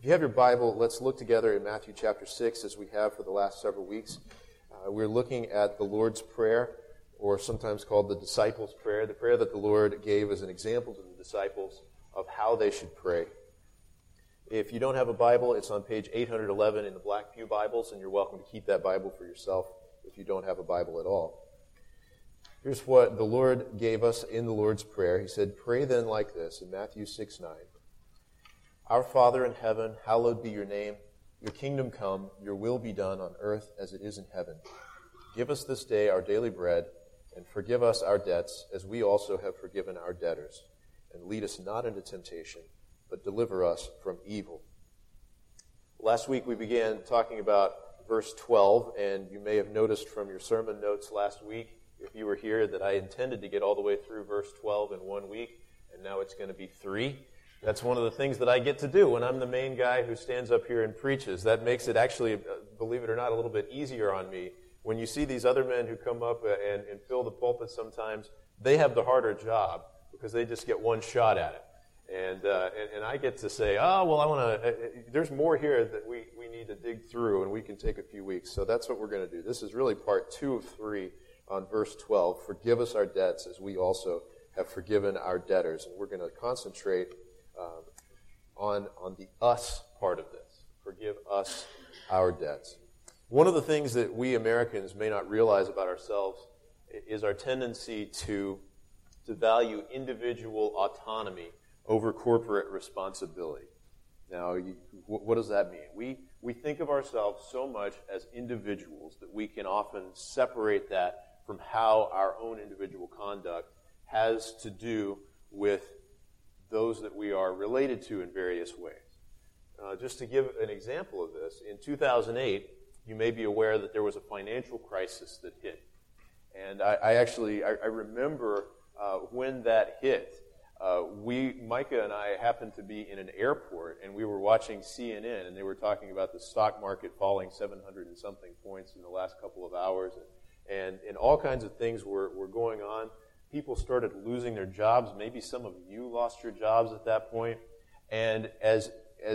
If you have your Bible, let's look together in Matthew chapter 6 as we have for the last several weeks. We're looking at the Lord's Prayer, or sometimes called the Disciples' Prayer, the prayer that the Lord gave as an example to the disciples of how they should pray. If you don't have a Bible, it's on page 811 in the Black Pew Bibles, and you're welcome to keep that Bible for yourself if you don't have a Bible at all. Here's what the Lord gave us in the Lord's Prayer. He said, "Pray then like this," in Matthew 6:9. "Our Father in heaven, hallowed be your name. Your kingdom come, your will be done on earth as it is in heaven. Give us this day our daily bread, and forgive us our debts as we also have forgiven our debtors. And lead us not into temptation, but deliver us from evil." Last week we began talking about verse 12, and you may have noticed from your sermon notes last week, if you were here, that I intended to get all the way through verse 12 in 1 week, and now it's going to be 3. That's one of the things that I get to do when I'm the main guy who stands up here and preaches. That makes it actually, believe it or not, a little bit easier on me. When you see these other men who come up and fill the pulpit sometimes, they have the harder job because they just get one shot at it. And I get to say, oh, well, there's more here that we need to dig through, and we can take a few weeks. So that's what we're going to do. This is really part 2 of 3 on verse 12. Forgive us our debts as we also have forgiven our debtors. And we're going to concentrate on the us part of this. Forgive us our debts. One of the things that we Americans may not realize about ourselves is our tendency to value individual autonomy over corporate responsibility. Now, what does that mean? We think of ourselves so much as individuals that we can often separate that from how our own individual conduct has to do with those that we are related to in various ways. Just to give an example of this, in 2008, you may be aware that there was a financial crisis that hit. And I remember when that hit, Micah and I happened to be in an airport, and we were watching CNN, and they were talking about the stock market falling 700 and something points in the last couple of hours, and all kinds of things were going on. People started losing their jobs. Maybe some of you lost your jobs at that point. And as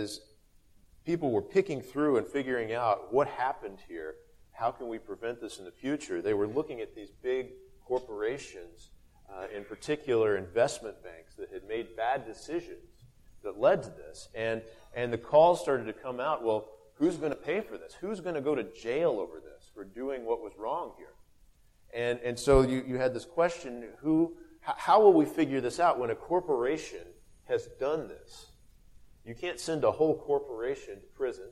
people were picking through and figuring out what happened here, how can we prevent this in the future, they were looking at these big corporations, in particular investment banks, that had made bad decisions that led to this. And the calls started to come out, well, who's going to pay for this? Who's going to go to jail over this for doing what was wrong here? And so you had this question, how will we figure this out when a corporation has done this? You can't send a whole corporation to prison.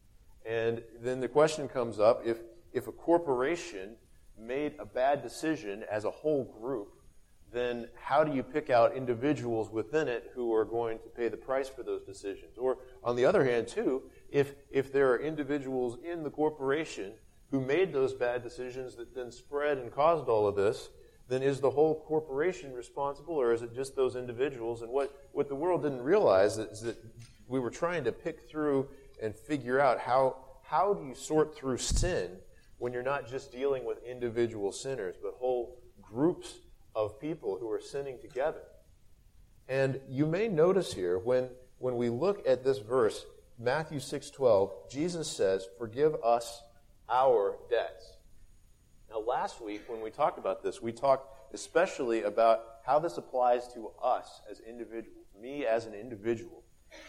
And then the question comes up, if a corporation made a bad decision as a whole group, then how do you pick out individuals within it who are going to pay the price for those decisions? Or on the other hand, too, if there are individuals in the corporation who made those bad decisions that then spread and caused all of this, then is the whole corporation responsible, or is it just those individuals? And what the world didn't realize is that we were trying to pick through and figure out how do you sort through sin when you're not just dealing with individual sinners, but whole groups of people who are sinning together. And you may notice here, when we look at this verse, Matthew 6:12, Jesus says, "Forgive us our debts." Now, last week when we talked about this, we talked especially about how this applies to us as individuals, me as an individual.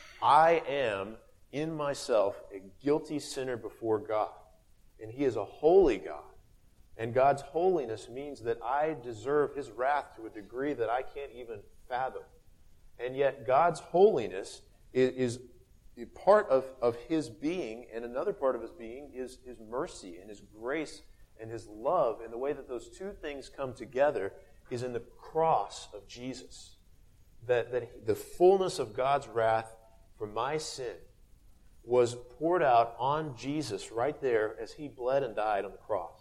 I am, in myself, a guilty sinner before God, and He is a holy God. And God's holiness means that I deserve His wrath to a degree that I can't even fathom. And yet God's holiness is part of His being, and another part of His being is His mercy and His grace and His love. And the way that those two things come together is in the cross of Jesus. That the fullness of God's wrath for my sin was poured out on Jesus right there as He bled and died on the cross.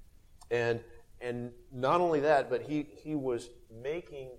And not only that, but he was making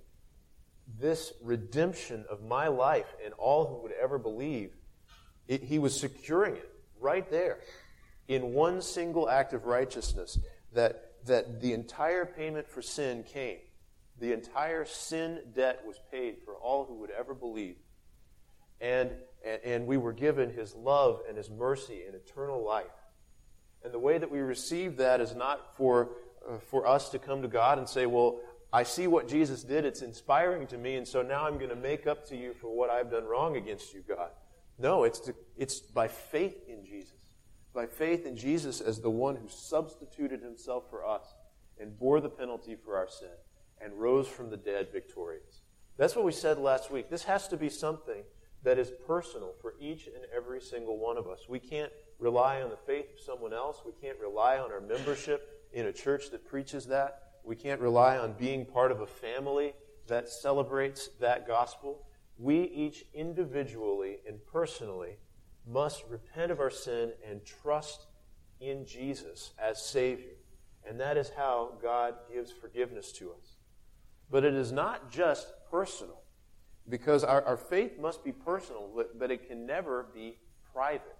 this redemption of my life and all who would ever believe. He was securing it right there in one single act of righteousness, that the entire payment for sin came. The entire sin debt was paid for all who would ever believe. And and we were given His love and His mercy and eternal life. And the way that we receive that is not for us to come to God and say, well, I see what Jesus did, it's inspiring to me, and so now I'm going to make up to you for what I've done wrong against you, God. No, it's by faith in Jesus. By faith in Jesus as the one who substituted Himself for us and bore the penalty for our sin and rose from the dead victorious. That's what we said last week. This has to be something that is personal for each and every single one of us. We can't rely on the faith of someone else. We can't rely on our membership in a church that preaches that. We can't rely on being part of a family that celebrates that gospel. We each individually and personally must repent of our sin and trust in Jesus as Savior. And that is how God gives forgiveness to us. But it is not just personal, because our faith must be personal, but it can never be private.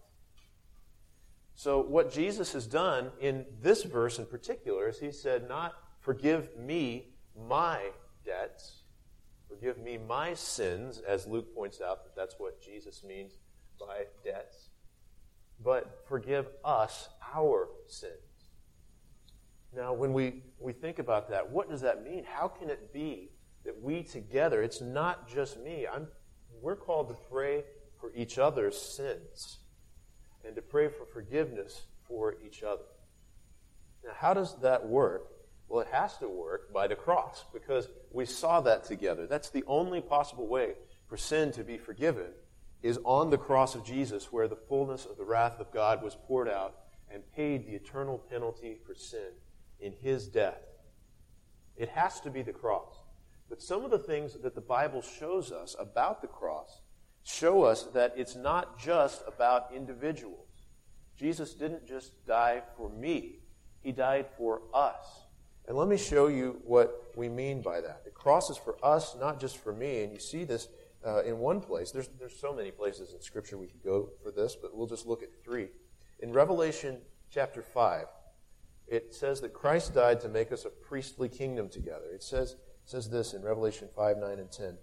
So what Jesus has done in this verse in particular is He said, not forgive me my debts, forgive me my sins, as Luke points out that that's what Jesus means by debts, but forgive us our sins. Now, when we think about that, what does that mean? How can it be that we together, it's not just me, we're called to pray for each other's sins and to pray for forgiveness for each other. Now, how does that work? Well, it has to work by the cross, because we saw that together. That's the only possible way for sin to be forgiven, is on the cross of Jesus, where the fullness of the wrath of God was poured out and paid the eternal penalty for sin in His death. It has to be the cross. But some of the things that the Bible shows us about the cross show us that it's not just about individuals. Jesus didn't just die for me. He died for us. And let me show you what we mean by that. The cross is for us, not just for me. And you see this in one place. There's so many places in Scripture we could go for this, but we'll just look at 3. In Revelation chapter 5, it says that Christ died to make us a priestly kingdom together. It says this in Revelation 5, 9, and 10.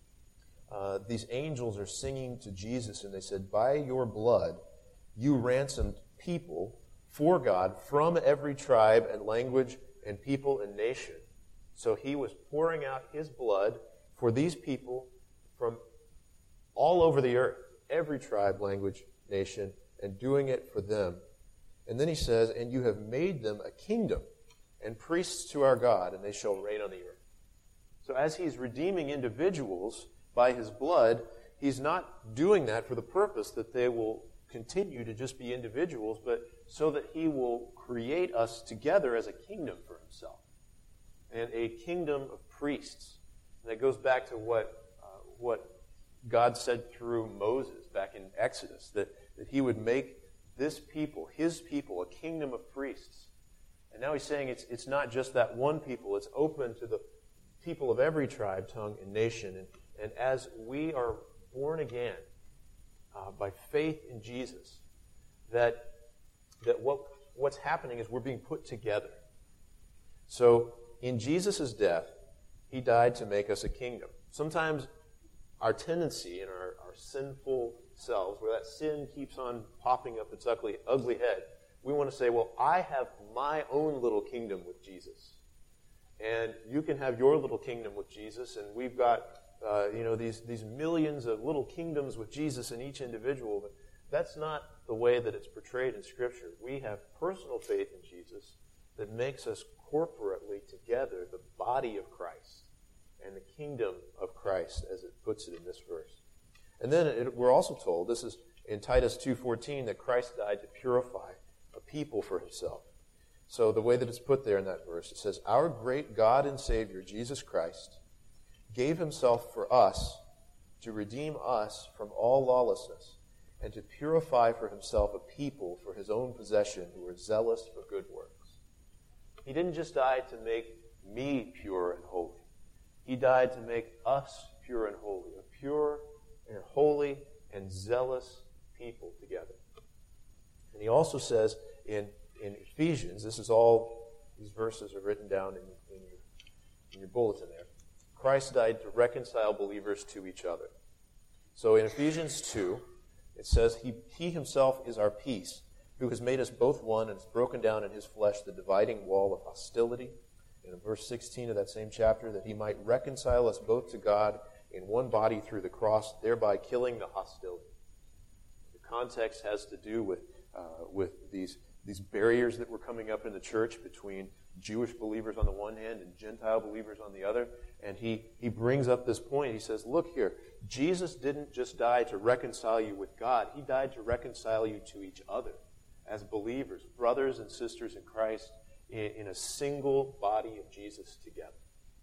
These angels are singing to Jesus, and they said, by your blood you ransomed people for God from every tribe and language and people and nation. So He was pouring out His blood for these people from all over the earth, every tribe, language, nation, and doing it for them. And then He says, and you have made them a kingdom and priests to our God, and they shall reign on the earth. So as He's redeeming individuals by His blood, He's not doing that for the purpose that they will continue to just be individuals, but so that He will create us together as a kingdom for Himself, and a kingdom of priests. And that goes back to what God said through Moses back in Exodus, that He would make this people, His people, a kingdom of priests. And now He's saying it's not just that one people, it's open to the people of every tribe, tongue, and nation. And as we are born again by faith in Jesus, that what's happening is we're being put together. So in Jesus' death, He died to make us a kingdom. Sometimes our tendency in our sinful selves, where that sin keeps on popping up its ugly head, we want to say, well, I have my own little kingdom with Jesus. And you can have your little kingdom with Jesus, and we've got these millions of little kingdoms with Jesus in each individual, but that's not the way that it's portrayed in Scripture. We have personal faith in Jesus that makes us corporately together the body of Christ and the kingdom of Christ, as it puts it in this verse. And then we're also told, this is in Titus 2:14, that Christ died to purify a people for Himself. So the way that it's put there in that verse, it says, our great God and Savior, Jesus Christ, gave Himself for us to redeem us from all lawlessness and to purify for Himself a people for His own possession who are zealous for good works. He didn't just die to make me pure and holy. He died to make us pure and holy, a pure and holy and zealous people together. And He also says in Ephesians, these verses are written down in your bulletin there. Christ died to reconcile believers to each other. So in Ephesians 2, It says, He himself is our peace, who has made us both one and has broken down in his flesh the dividing wall of hostility. In verse 16 of that same chapter, that he might reconcile us both to God in one body through the cross, thereby killing the hostility. The context has to do with these barriers that were coming up in the church between Jewish believers on the one hand and Gentile believers on the other. And he brings up this point. He says, look here, Jesus didn't just die to reconcile you with God. He died to reconcile you to each other as believers, brothers and sisters in Christ, in a single body of Jesus together.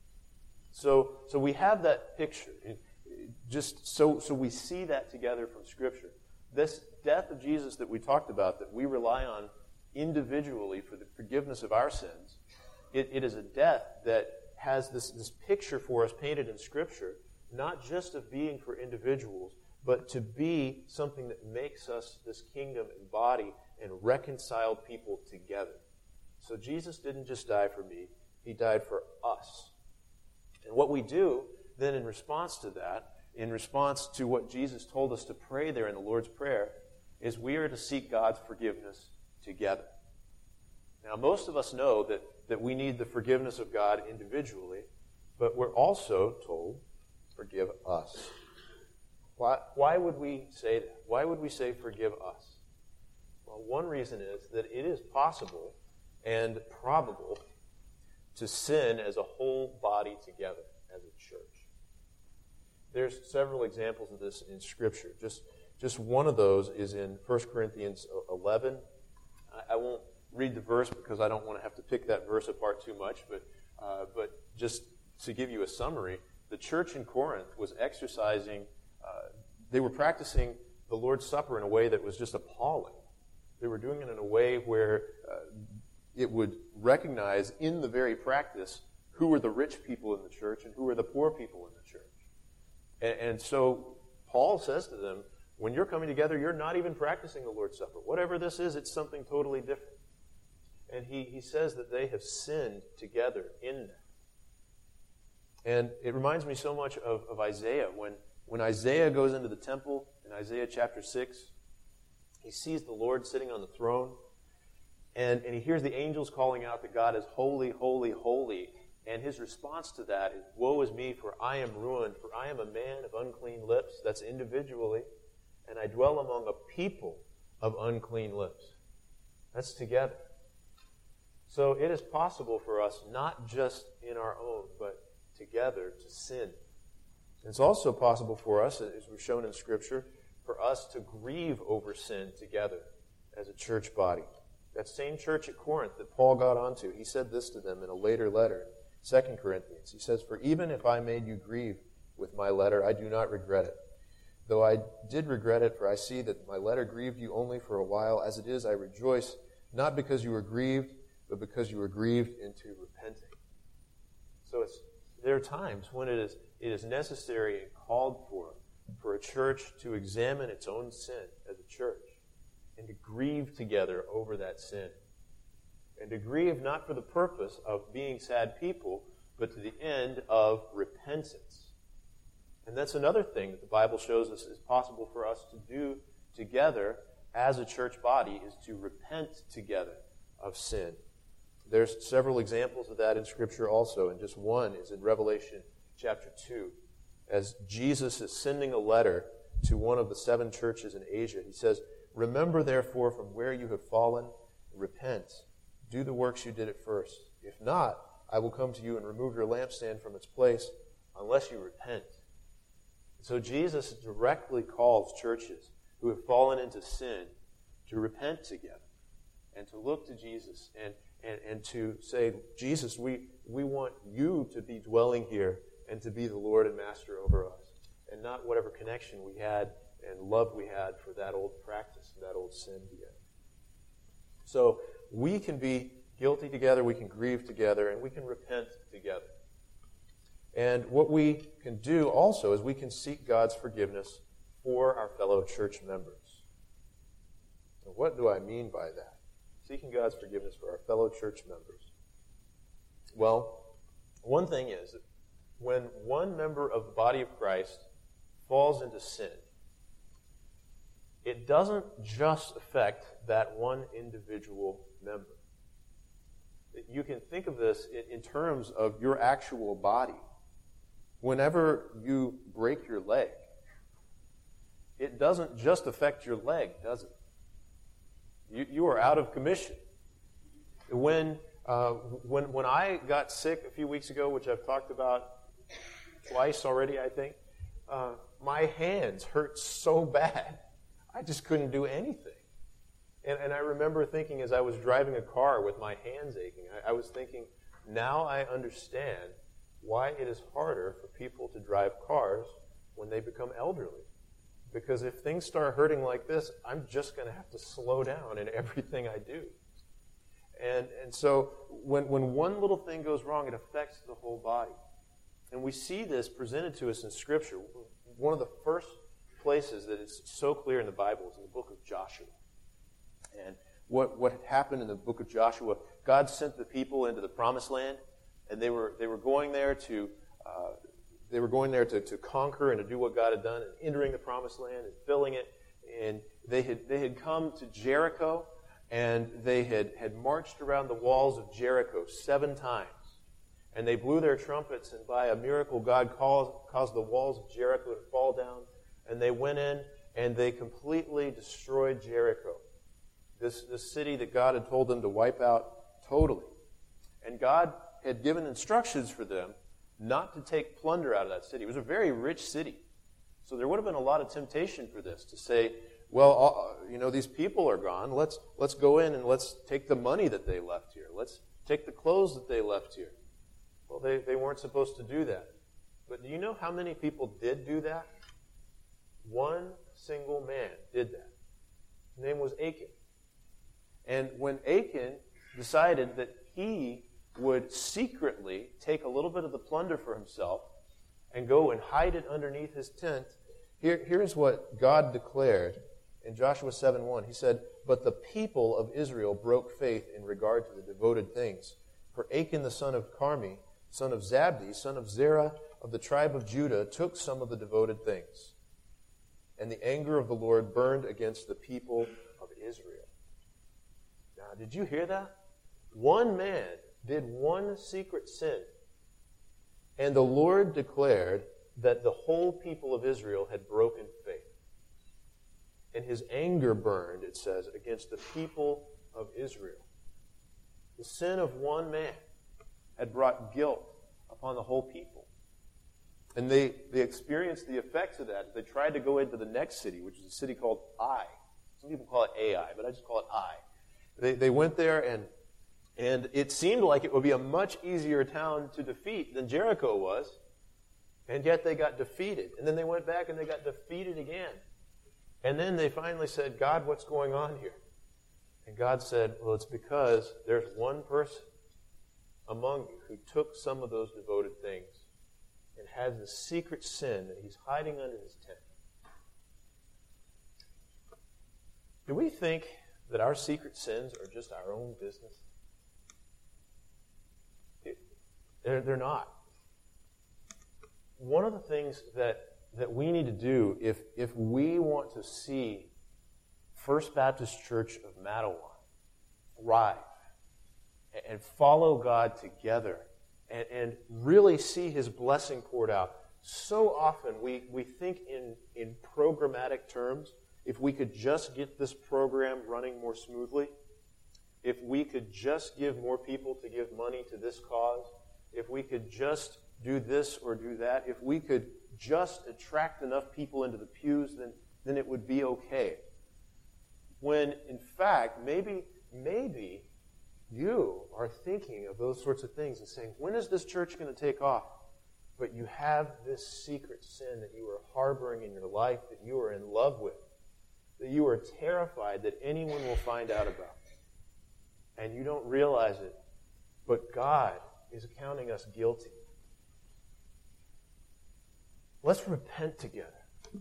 So we have that picture. Just so we see that together from Scripture. This death of Jesus that we talked about, that we rely on individually for the forgiveness of our sins, it is a death that has this picture for us painted in Scripture, not just of being for individuals, but to be something that makes us this kingdom and body and reconciled people together. So Jesus didn't just die for me, he died for us. And what we do then in response to that, in response to what Jesus told us to pray there in the Lord's Prayer, is we are to seek God's forgiveness together. Now, most of us know that we need the forgiveness of God individually, but we're also told, forgive us. Why would we say that? Why would we say forgive us? Well, one reason is that it is possible and probable to sin as a whole body together as a church. There's several examples of this in Scripture. Just one of those is in 1 Corinthians 11. I won't read the verse because I don't want to have to pick that verse apart too much, but just to give you a summary, the church in Corinth was exercising, they were practicing the Lord's Supper in a way that was just appalling. They were doing it in a way where it would recognize in the very practice who were the rich people in the church and who were the poor people in the church. And so Paul says to them, when you're coming together, you're not even practicing the Lord's Supper. Whatever this is, it's something totally different. And he says that they have sinned together in that. And it reminds me so much of Isaiah. When Isaiah goes into the temple in Isaiah chapter 6, he sees the Lord sitting on the throne, and he hears the angels calling out that God is holy, holy, holy. And his response to that is, woe is me, for I am ruined, for I am a man of unclean lips. That's individually. And I dwell among a people of unclean lips. That's together. So it is possible for us, not just in our own, but together to sin. It's also possible for us, as we're shown in Scripture, for us to grieve over sin together as a church body. That same church at Corinth that Paul got onto, he said this to them in a later letter, 2 Corinthians. He says, for even if I made you grieve with my letter, I do not regret it. Though I did regret it, for I see that my letter grieved you only for a while. As it is, I rejoice, not because you were grieved, but because you were grieved into repenting. So there are times when it is necessary and called for a church to examine its own sin as a church and to grieve together over that sin. And to grieve not for the purpose of being sad people, but to the end of repentance. And that's another thing that the Bible shows us is possible for us to do together as a church body, is to repent together of sin. There's several examples of that in Scripture also, and just one is in Revelation chapter 2. As Jesus is sending a letter to one of the 7 churches in Asia, he says, remember therefore from where you have fallen, repent. Do the works you did at first. If not, I will come to you and remove your lampstand from its place unless you repent. So Jesus directly calls churches who have fallen into sin to repent together and to look to Jesus and to say, Jesus, we want you to be dwelling here and to be the Lord and Master over us, and not whatever connection we had and love we had for that old practice and that old sin together. So we can be guilty together, we can grieve together, and we can repent together. And what we can do also is we can seek God's forgiveness for our fellow church members. Now, what do I mean by that? Seeking God's forgiveness for our fellow church members. Well, one thing is that when one member of the body of Christ falls into sin, it doesn't just affect that one individual member. You can think of this in terms of your actual body. Whenever you break your leg, it doesn't just affect your leg, does it? You are out of commission. When I got sick a few weeks ago, which I've talked about twice already, I think, my hands hurt so bad, I just couldn't do anything. And I remember thinking as I was driving a car with my hands aching, I was thinking, now I understand why it is harder for people to drive cars when they become elderly. Because if things start hurting like this, I'm just going to have to slow down in everything I do. And so when one little thing goes wrong, it affects the whole body. And we see this presented to us in Scripture. One of the first places that it's so clear in the Bible is in the book of Joshua. And what had happened in the book of Joshua, God sent the people into the Promised Land, and they were going there to conquer and to do what God had done, and entering the Promised Land and filling it. And they had come to Jericho, and they had marched around the walls of Jericho 7 times. And they blew their trumpets, and by a miracle, God caused the walls of Jericho to fall down. And they went in, and they completely destroyed Jericho, this city that God had told them to wipe out totally. And God had given instructions for them not to take plunder out of that city. It was a very rich city. So there would have been a lot of temptation for this, to say, well, these people are gone. Let's go in and let's take the money that they left here. Let's take the clothes that they left here. Well, they weren't supposed to do that. But do you know how many people did do that? One single man did that. His name was Achan. And when Achan decided that he would secretly take a little bit of the plunder for himself and go and hide it underneath his tent, here's what God declared in Joshua 7:1. He said, "But the people of Israel broke faith in regard to the devoted things. For Achan the son of Carmi, son of Zabdi, son of Zerah of the tribe of Judah, took some of the devoted things. And the anger of the Lord burned against the people of Israel." Now, did you hear that? One man did one secret sin, and the Lord declared that the whole people of Israel had broken faith. And his anger burned, it says, against the people of Israel. The sin of one man had brought guilt upon the whole people. And they experienced the effects of that. They tried to go into the next city, which is a city called Ai. Some people call it Ai, but I just call it Ai. They went there, and it seemed like it would be a much easier town to defeat than Jericho was, and yet they got defeated. And then they went back and they got defeated again. And then they finally said, "God, what's going on here?" And God said, "Well, it's because there's one person among you who took some of those devoted things and has a secret sin that he's hiding under his tent." Do we think that our secret sins are just our own business? They're not. One of the things that we need to do if we want to see First Baptist Church of Matawan thrive and follow God together and really see His blessing poured out. So often we think in programmatic terms. If we could just get this program running more smoothly, if we could just give more people to give money to this cause, if we could just do this or do that, if we could just attract enough people into the pews, then it would be okay. When, in fact, maybe you are thinking of those sorts of things and saying, when is this church going to take off? But you have this secret sin that you are harboring in your life, that you are in love with, that you are terrified that anyone will find out about. And you don't realize it, but God is counting us guilty. Let's repent together.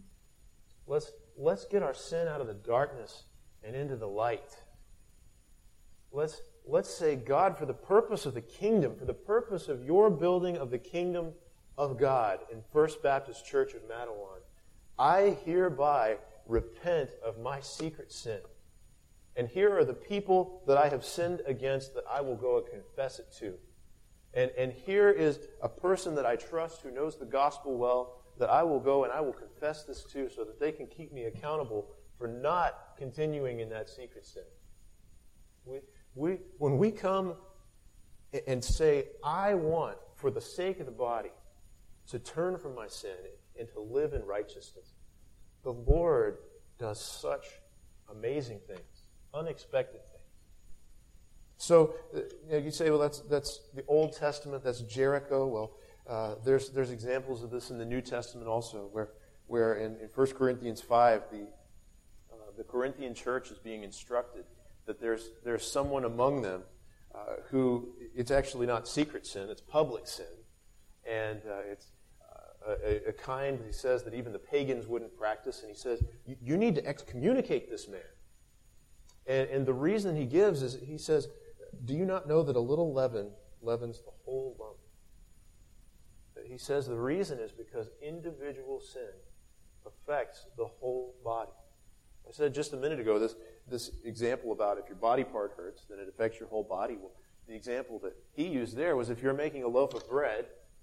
Let's get our sin out of the darkness and into the light. Let's say, God, for the purpose of the kingdom, for the purpose of your building of the kingdom of God in First Baptist Church of Matawan, I hereby repent of my secret sin. And here are the people that I have sinned against that I will go and confess it to. And here is a person that I trust who knows the gospel well that I will go and I will confess this to so that they can keep me accountable for not continuing in that secret sin. When we come and say, I want, for the sake of the body, to turn from my sin and to live in righteousness, the Lord does such amazing things, unexpected things. So you say, well, that's the Old Testament, that's Jericho. Well, there's examples of this in the New Testament also, where in 1 Corinthians 5, the Corinthian church is being instructed that there's someone among them who, it's actually not secret sin, it's public sin. And it's a kind, he says, that even the pagans wouldn't practice. And he says, you need to excommunicate this man. And the reason he gives is, he says, do you not know that a little leaven leavens the whole lump? He says the reason is because individual sin affects the whole body. I said just a minute ago, this example about if your body part hurts, then it affects your whole body. Well, the example that he used there was if you're making a loaf of bread,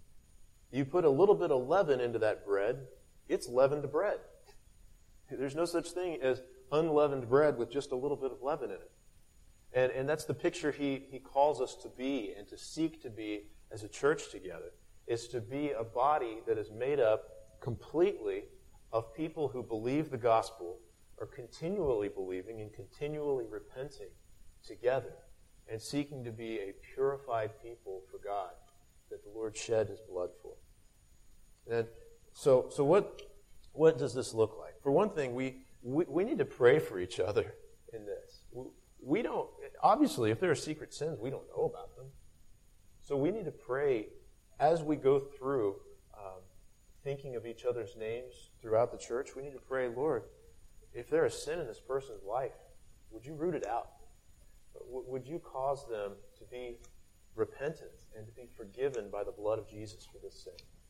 you put a little bit of leaven into that bread, it's leavened bread. There's no such thing as unleavened bread with just a little bit of leaven in it. And that's the picture he calls us to be and to seek to be as a church together, is to be a body that is made up completely of people who believe the gospel, are continually believing and continually repenting together and seeking to be a purified people for God that the Lord shed His blood for. And so what does this look like? For one thing, we need to pray for each other in this. We don't, obviously, if there are secret sins, we don't know about them. So we need to pray as we go through thinking of each other's names throughout the church. We need to pray, Lord, if there is sin in this person's life, would you root it out? Would you cause them to be repentant and to be forgiven by the blood of Jesus for this sin?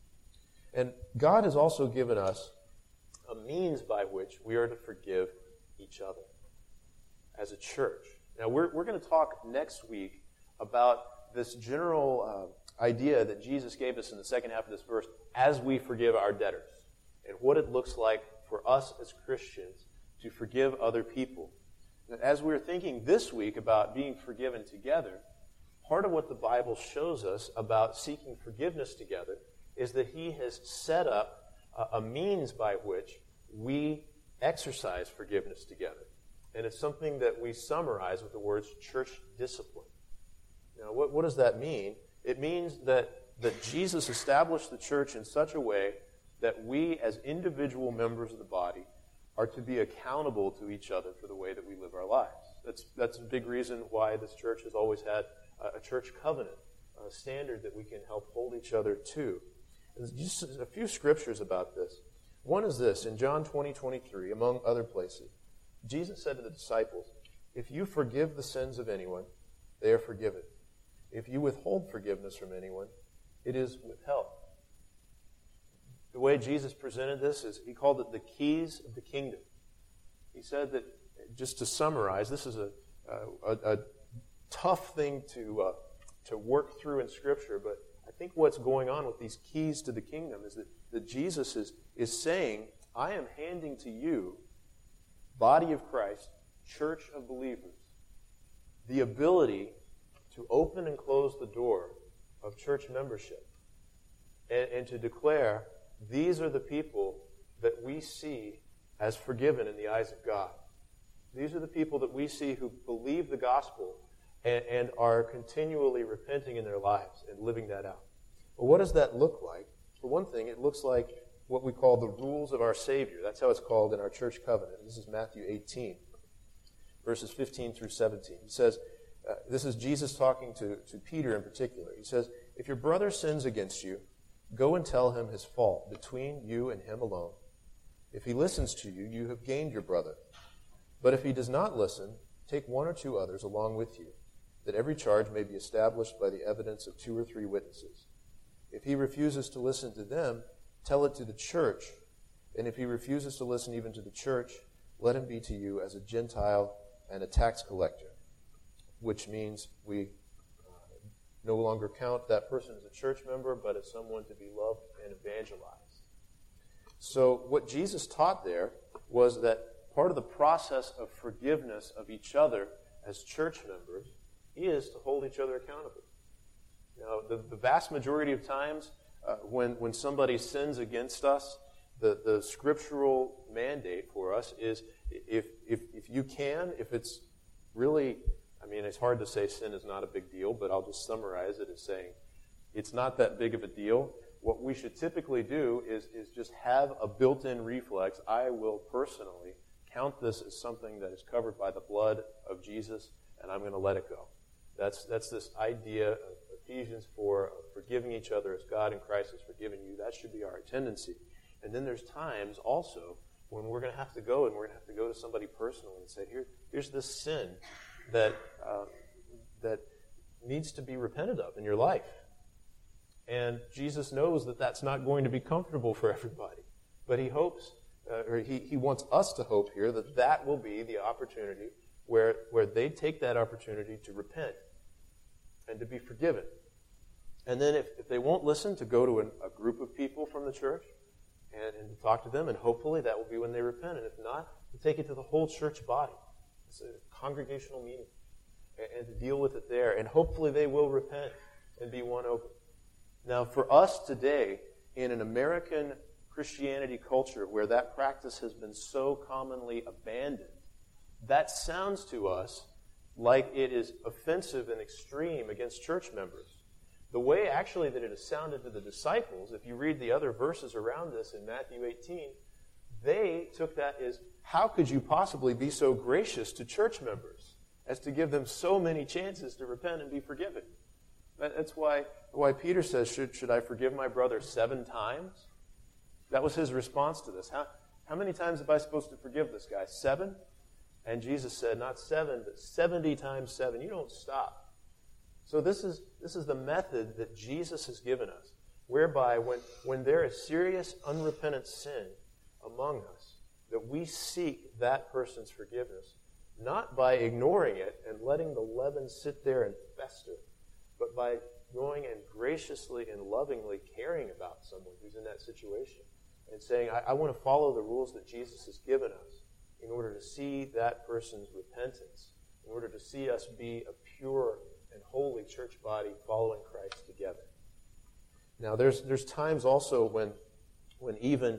And God has also given us a means by which we are to forgive each other as a church. Now, we're going to talk next week about this general idea that Jesus gave us in the second half of this verse, as we forgive our debtors, and what it looks like for us as Christians to forgive other people. And as we're thinking this week about being forgiven together, part of what the Bible shows us about seeking forgiveness together is that He has set up a means by which we exercise forgiveness together. And it's something that we summarize with the words church discipline. Now, what does that mean? It means that Jesus established the church in such a way that we, as individual members of the body, are to be accountable to each other for the way that we live our lives. That's a big reason why this church has always had a church covenant, a standard that we can help hold each other to. There's just a few scriptures about this. One is this, in John 20:23, among other places. Jesus said to the disciples, if you forgive the sins of anyone, they are forgiven. If you withhold forgiveness from anyone, it is withheld. The way Jesus presented this is He called it the keys of the kingdom. He said that, just to summarize, this is a tough thing to work through in Scripture, but I think what's going on with these keys to the kingdom is that Jesus is saying, I am handing to you, body of Christ, church of believers, the ability to open and close the door of church membership and to declare, these are the people that we see as forgiven in the eyes of God. These are the people that we see who believe the gospel and are continually repenting in their lives and living that out. Well, what does that look like? For one thing, it looks like what we call the rules of our Savior. That's how it's called in our church covenant. This is Matthew 18, verses 15 through 17. He says, this is Jesus talking to Peter in particular. He says, if your brother sins against you, go and tell him his fault between you and him alone. If he listens to you, you have gained your brother. But if he does not listen, take one or two others along with you, that every charge may be established by the evidence of 2 or 3 witnesses. If he refuses to listen to them, tell it to the church. And if he refuses to listen even to the church, let him be to you as a Gentile and a tax collector, which means we no longer count that person as a church member, but as someone to be loved and evangelized. So what Jesus taught there was that part of the process of forgiveness of each other as church members is to hold each other accountable. Now, the vast majority of times when somebody sins against us, the scriptural mandate for us is if you can, if it's really, it's hard to say sin is not a big deal, but I'll just summarize it as saying it's not that big of a deal. What we should typically do is just have a built-in reflex. I will personally count this as something that is covered by the blood of Jesus, and I'm going to let it go. That's this idea of Ephesians 4, of forgiving each other as God in Christ has forgiven you. That should be our tendency. And then there's times also when we're going to have to go, and we're going to have to go to somebody personally and say, here's this sin that needs to be repented of in your life. And Jesus knows that that's not going to be comfortable for everybody. But he hopes, or he wants us to hope here, that will be the opportunity where they take that opportunity to repent and to be forgiven. And then if they won't listen, to go to a group of people from the church and to talk to them, and hopefully that will be when they repent. And if not, to take it to the whole church body. It's a congregational meeting. And to deal with it there. And hopefully they will repent and be won over. Now, for us today, in an American Christianity culture where that practice has been so commonly abandoned, that sounds to us like it is offensive and extreme against church members. The way actually that it has sounded to the disciples, if you read the other verses around this in Matthew 18, they took that as, how could you possibly be so gracious to church members as to give them so many chances to repent and be forgiven? That's why Peter says, should I forgive my brother 7 times? That was his response to this. How many times am I supposed to forgive this guy? 7? And Jesus said, not 7, but 70 times 7. You don't stop. So this is the method that Jesus has given us, whereby when there is serious unrepentant sin among us, that we seek that person's forgiveness, not by ignoring it and letting the leaven sit there and fester, but by going and graciously and lovingly caring about someone who's in that situation and saying, I want to follow the rules that Jesus has given us in order to see that person's repentance, in order to see us be a pure and holy church body following Christ together. Now, there's times also when even,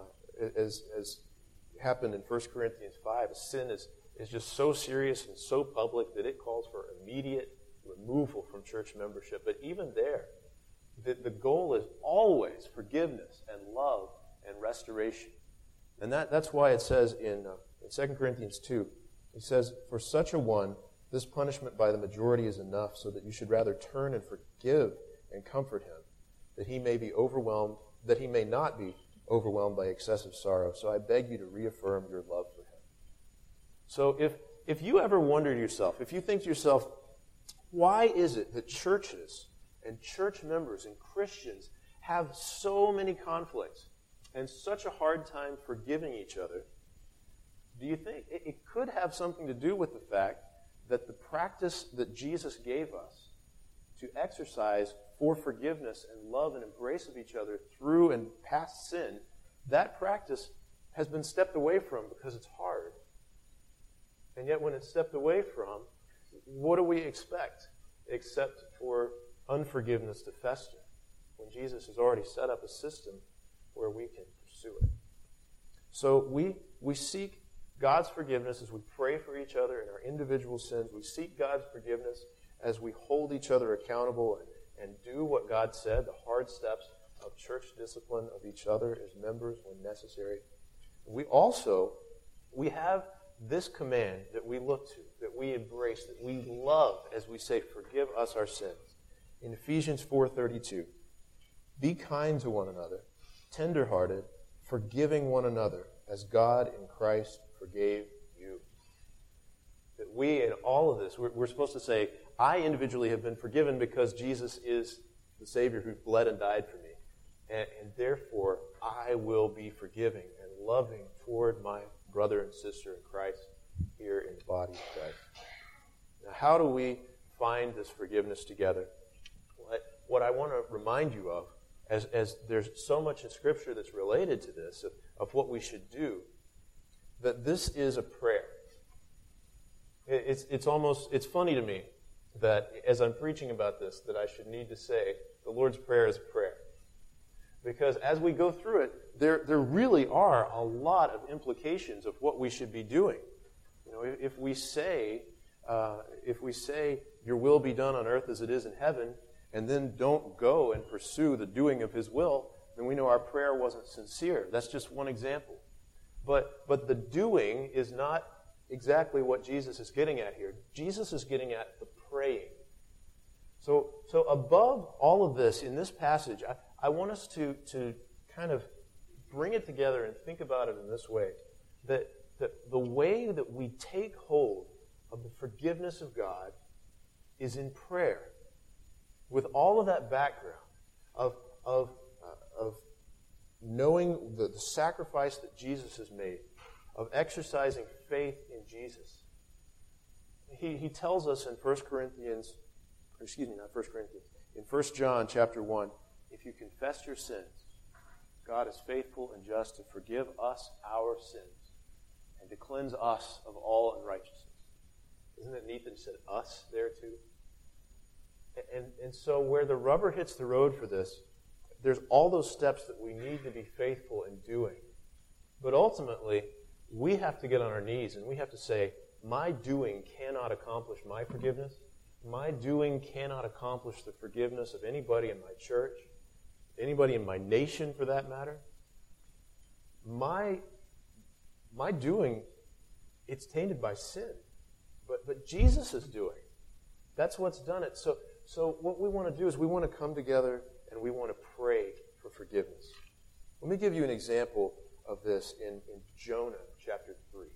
as happened in 1 Corinthians 5, sin is just so serious and so public that it calls for immediate removal from church membership. But even there, the goal is always forgiveness and love and restoration. And that's why it says in 2 Corinthians 2, it says, for such a one, this punishment by the majority is enough, so that you should rather turn and forgive and comfort him, that he may not be overwhelmed by excessive sorrow. So I beg you to reaffirm your love for him. So if you ever wonder to yourself, if you think to yourself, why is it that churches and church members and Christians have so many conflicts and such a hard time forgiving each other? Do you think it could have something to do with the fact that the practice that Jesus gave us to exercise for forgiveness and love and embrace of each other through and past sin, that practice has been stepped away from because it's hard. And yet when it's stepped away from, what do we expect except for unforgiveness to fester when Jesus has already set up a system where we can pursue it? So we seek God's forgiveness as we pray for each other in our individual sins. We seek God's forgiveness as we hold each other accountable and do what God said, the hard steps of church discipline of each other as members when necessary. We have this command that we look to, that we embrace, that we love as we say, forgive us our sins. In Ephesians 4:32, be kind to one another, tenderhearted, forgiving one another, as God in Christ forgave you. That we, in all of this, we're supposed to say, I individually have been forgiven because Jesus is the Savior who bled and died for me. And therefore, I will be forgiving and loving toward my brother and sister in Christ here in the body of Christ. Now, how do we find this forgiveness together? What I want to remind you of, as there's so much in Scripture that's related to this, of what we should do, that this is a prayer. It's funny to me that as I'm preaching about this, that I should need to say the Lord's Prayer is a prayer. Because as we go through it, there really are a lot of implications of what we should be doing. You know, if we say, your will be done on earth as it is in heaven, and then don't go and pursue the doing of His will, then we know our prayer wasn't sincere. That's just one example. But the doing is not exactly what Jesus is getting at here. Jesus is getting at the praying. So above all of this, in this passage, I want us to kind of bring it together and think about it in this way. That the way that we take hold of the forgiveness of God is in prayer. With all of that background of knowing the sacrifice that Jesus has made, of exercising faith in Jesus. He tells us in 1 John chapter 1, if you confess your sins, God is faithful and just to forgive us our sins and to cleanse us of all unrighteousness. Isn't it neat that he said us there too? And so where the rubber hits the road for this, there's all those steps that we need to be faithful in doing. But ultimately, we have to get on our knees and we have to say, my doing cannot accomplish my forgiveness. My doing cannot accomplish the forgiveness of anybody in my church, anybody in my nation for that matter. My doing, it's tainted by sin. But Jesus is doing. That's what's done it. So what we want to do is we want to come together and we want to pray for forgiveness. Let me give you an example of this in Jonah chapter 3.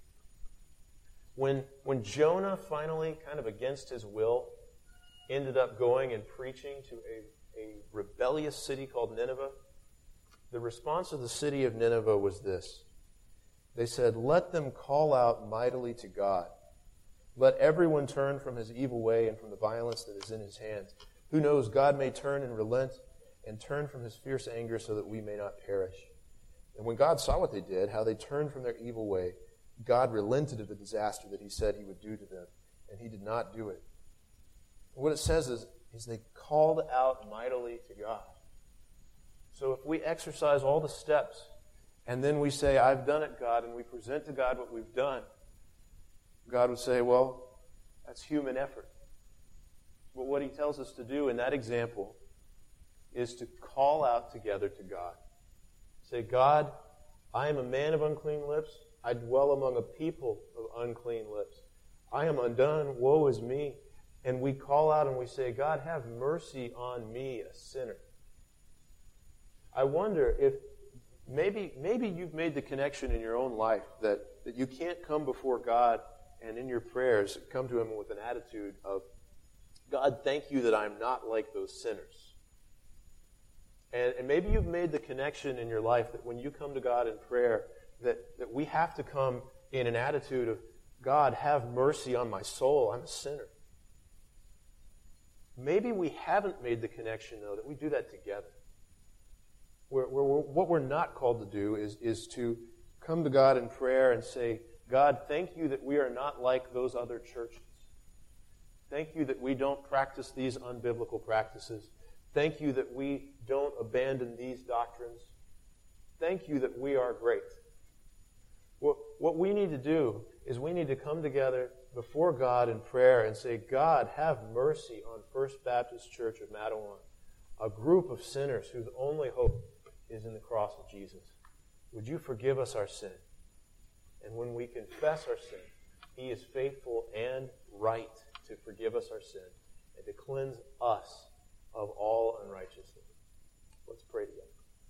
When Jonah finally, kind of against his will, ended up going and preaching to a rebellious city called Nineveh, the response of the city of Nineveh was this. They said, "Let them call out mightily to God. Let everyone turn from his evil way and from the violence that is in his hands. Who knows, God may turn and relent and turn from His fierce anger so that we may not perish." And when God saw what they did, how they turned from their evil way, God relented of the disaster that He said He would do to them, and He did not do it. What it says is they called out mightily to God. So if we exercise all the steps, and then we say, "I've done it, God," and we present to God what we've done, God would say, "Well, that's human effort." But what He tells us to do in that example is to call out together to God. Say, "God, I am a man of unclean lips. I dwell among a people of unclean lips. I am undone. Woe is me." And we call out and we say, "God, have mercy on me, a sinner." I wonder if maybe you've made the connection in your own life that you can't come before God and in your prayers come to Him with an attitude of, "God, thank you that I'm not like those sinners." And maybe you've made the connection in your life that when you come to God in prayer, that we have to come in an attitude of, "God, have mercy on my soul. I'm a sinner." Maybe we haven't made the connection, though, that we do that together. What we're not called to do is to come to God in prayer and say, "God, thank you that we are not like those other churches. Thank you that we don't practice these unbiblical practices. Thank you that we don't abandon these doctrines. Thank you that we are great." What we need to do is we need to come together before God in prayer and say, "God, have mercy on First Baptist Church of Mattawan, a group of sinners whose only hope is in the cross of Jesus. Would you forgive us our sin?" And when we confess our sin, He is faithful and right to forgive us our sin and to cleanse us of all unrighteousness. Let's pray together.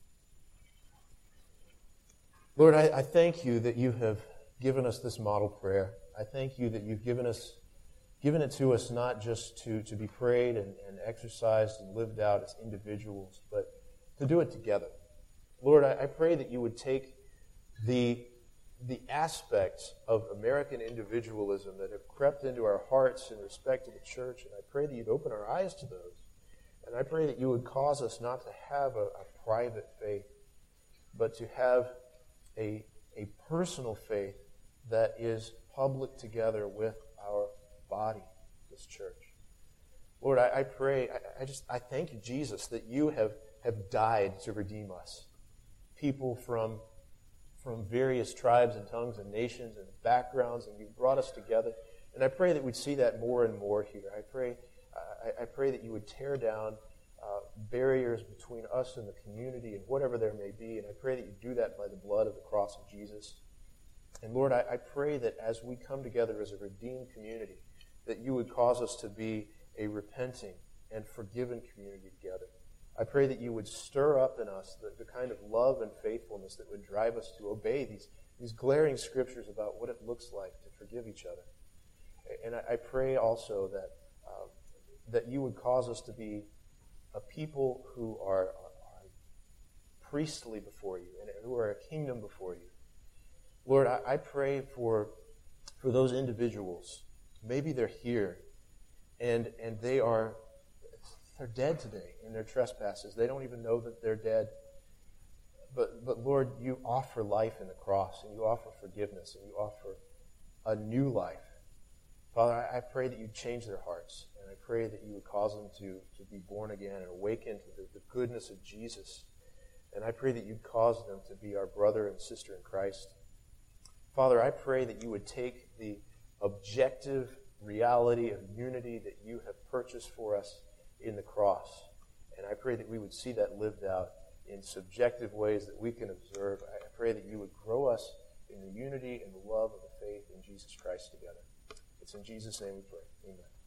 Lord, I thank you that you have given us this model prayer. I thank you that you've given it to us not just to be prayed and exercised and lived out as individuals, but to do it together. Lord, I pray that you would take the the aspects of American individualism that have crept into our hearts in respect to the church, and I pray that you'd open our eyes to those. And I pray that you would cause us not to have a private faith, but to have a personal faith that is public together with our body, this church. Lord, I pray, I thank you, Jesus, that you have died to redeem us. People from various tribes and tongues and nations and backgrounds, and you've brought us together. And I pray that we'd see that more and more here. I pray that you would tear down barriers between us and the community and whatever there may be, and I pray that you do that by the blood of the cross of Jesus. And Lord, I pray that as we come together as a redeemed community, that you would cause us to be a repenting and forgiven community together. I pray that you would stir up in us the kind of love and faithfulness that would drive us to obey these glaring scriptures about what it looks like to forgive each other. And I pray also that you would cause us to be a people who are priestly before you and who are a kingdom before you. Lord, I pray for those individuals. Maybe they're here and they're dead today in their trespasses. They don't even know that they're dead. But Lord, you offer life in the cross, and you offer forgiveness, and you offer a new life. Father, I pray that you'd change their hearts, and I pray that you would cause them to be born again and awaken to the goodness of Jesus. And I pray that you'd cause them to be our brother and sister in Christ. Father, I pray that you would take the objective reality of unity that you have purchased for us in the cross. And I pray that we would see that lived out in subjective ways that we can observe. I pray that you would grow us in the unity and the love of the faith in Jesus Christ together. It's in Jesus' name we pray. Amen.